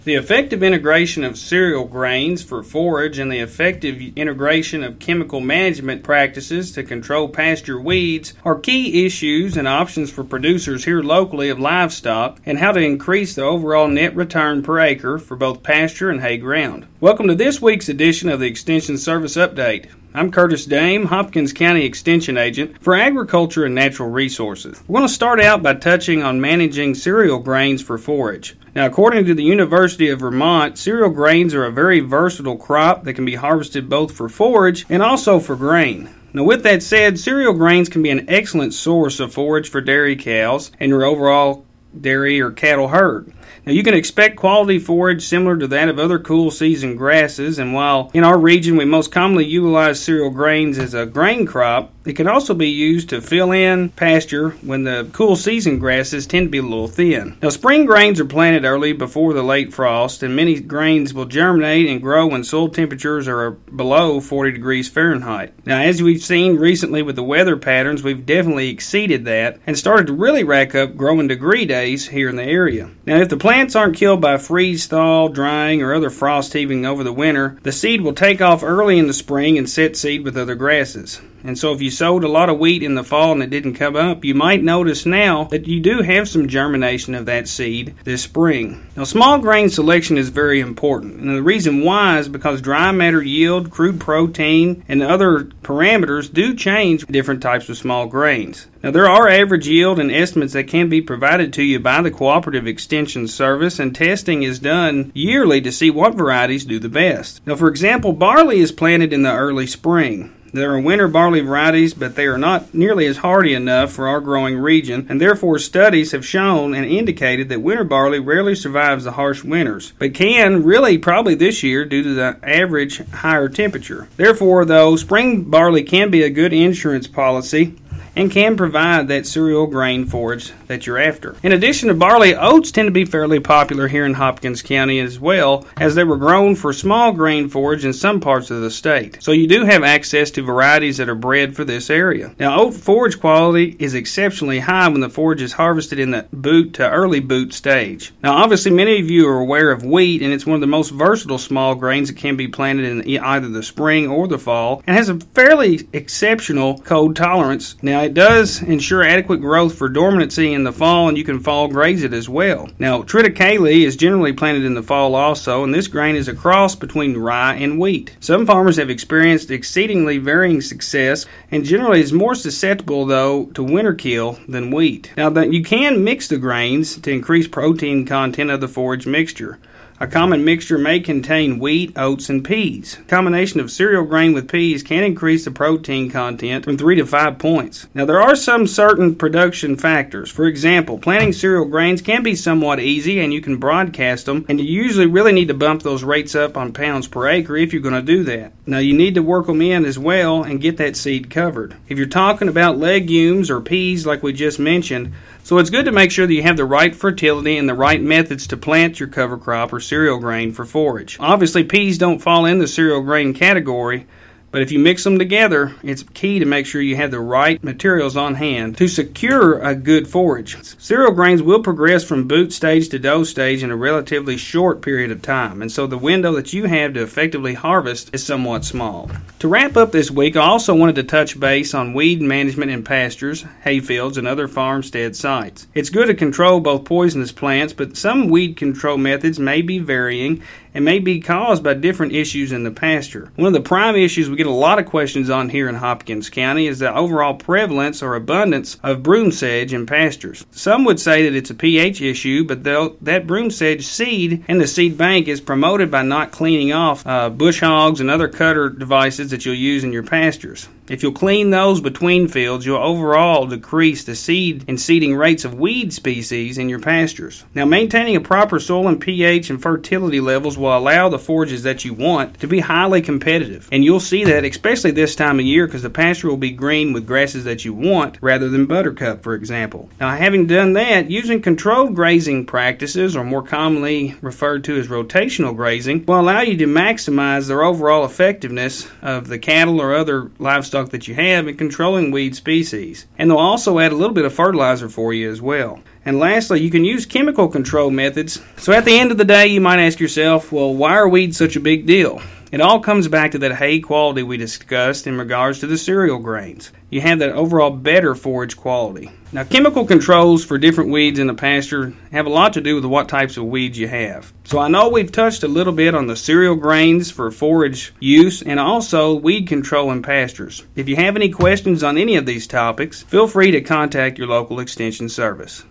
The effective integration of cereal grains for forage and the effective integration of chemical management practices to control pasture weeds are key issues and options for producers here locally of livestock and how to increase the overall net return per acre for both pasture and hay ground. Welcome to this week's edition of the Extension Service Update. I'm Curtis Dame, Hopkins County Extension Agent for Agriculture and Natural Resources. We're going to start out by touching on managing cereal grains for forage. Now, according to the University of Vermont, cereal grains are a very versatile crop that can be harvested both for forage and also for grain. Now, with that said, cereal grains can be an excellent source of forage for dairy cows and your overall dairy or cattle herd. Now, you can expect quality forage similar to that of other cool season grasses, and while in our region we most commonly utilize cereal grains as a grain crop, it can also be used to fill in pasture when the cool season grasses tend to be a little thin. Now, spring grains are planted early before the late frost, and many grains will germinate and grow when soil temperatures are below 40 degrees Fahrenheit. Now, as we've seen recently with the weather patterns, we've definitely exceeded that and started to really rack up growing degree days here in the area. Now, if the plants aren't killed by freeze thaw, drying, or other frost heaving over the winter, the seed will take off early in the spring and set seed with other grasses. And so if you sowed a lot of wheat in the fall and it didn't come up, you might notice now that you do have some germination of that seed this spring. Now, small grain selection is very important. And the reason why is because dry matter yield, crude protein, and other parameters do change different types of small grains. Now, there are average yield and estimates that can be provided to you by the Cooperative Extension Service, and testing is done yearly to see what varieties do the best. Now, for example, barley is planted in the early spring. There are winter barley varieties, but they are not nearly as hardy enough for our growing region, and therefore studies have shown and indicated that winter barley rarely survives the harsh winters, but can really probably this year due to the average higher temperature. Therefore, though, spring barley can be a good insurance policy and can provide that cereal grain forage that you're after. In addition to barley, oats tend to be fairly popular here in Hopkins County as well, as they were grown for small grain forage in some parts of the state. So you do have access to varieties that are bred for this area. Now, oat forage quality is exceptionally high when the forage is harvested in the boot to early boot stage. Now, obviously, many of you are aware of wheat, and it's one of the most versatile small grains that can be planted in either the spring or the fall, and has a fairly exceptional cold tolerance. Now, it does ensure adequate growth for dormancy in the fall, and you can fall graze it as well. Now, triticale is generally planted in the fall also, and this grain is a cross between rye and wheat. Some farmers have experienced exceedingly varying success, and generally is more susceptible, though, to winter kill than wheat. Now, you can mix the grains to increase protein content of the forage mixture. A common mixture may contain wheat, oats, and peas. A combination of cereal grain with peas can increase the protein content from 3 to 5 points. Now, there are some certain production factors. For example, planting cereal grains can be somewhat easy, and you can broadcast them, and you usually really need to bump those rates up on pounds per acre if you're going to do that. Now, you need to work them in as well and get that seed covered. If you're talking about legumes or peas like we just mentioned, so it's good to make sure that you have the right fertility and the right methods to plant your cover crop or cereal grain for forage. Obviously, peas don't fall in the cereal grain category, but if you mix them together, it's key to make sure you have the right materials on hand to secure a good forage. Cereal grains will progress from boot stage to dough stage in a relatively short period of time, and so the window that you have to effectively harvest is somewhat small. To wrap up this week, I also wanted to touch base on weed management in pastures, hayfields, and other farmstead sites. It's good to control both poisonous plants, but some weed control methods may be varying and may be caused by different issues in the pasture. One of the prime issues we get a lot of questions on here in Hopkins County is the overall prevalence or abundance of broom sedge in pastures. Some would say that it's a pH issue, but that broom sedge seed in the seed bank is promoted by not cleaning off bush hogs and other cutter devices that you'll use in your pastures. If you'll clean those between fields, you'll overall decrease the seed and seeding rates of weed species in your pastures. Now, maintaining a proper soil and pH and fertility levels will allow the forages that you want to be highly competitive. And you'll see that especially this time of year because the pasture will be green with grasses that you want rather than buttercup, for example. Now, having done that, using controlled grazing practices, or more commonly referred to as rotational grazing, will allow you to maximize their overall effectiveness of the cattle or other livestock livestock that you have and controlling weed species. And they'll also add a little bit of fertilizer for you as well. And lastly, you can use chemical control methods. So at the end of the day, you might ask yourself, well, why are weeds such a big deal? It all comes back to that hay quality we discussed in regards to the cereal grains. You have that overall better forage quality. Now, chemical controls for different weeds in the pasture have a lot to do with what types of weeds you have. So I know we've touched a little bit on the cereal grains for forage use and also weed control in pastures. If you have any questions on any of these topics, feel free to contact your local extension service.